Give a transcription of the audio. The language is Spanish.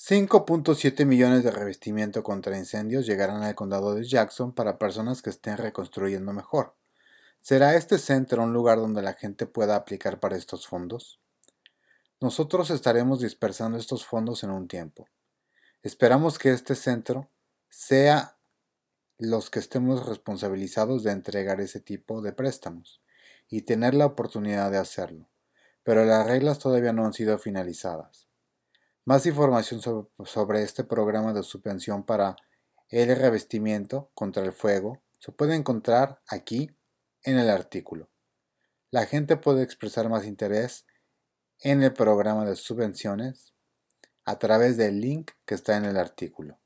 5.7 millones de revestimiento contra incendios llegarán al condado de Jackson para personas que estén reconstruyendo mejor. ¿Será este centro un lugar donde la gente pueda aplicar para estos fondos? Nosotros estaremos dispersando estos fondos en un tiempo. Esperamos que este centro sea los que estemos responsabilizados de entregar ese tipo de préstamos y tener la oportunidad de hacerlo, pero las reglas todavía no han sido finalizadas. Más información sobre este programa de subvención para el revestimiento contra el fuego se puede encontrar aquí en el artículo. La gente puede expresar más interés en el programa de subvenciones a través del link que está en el artículo.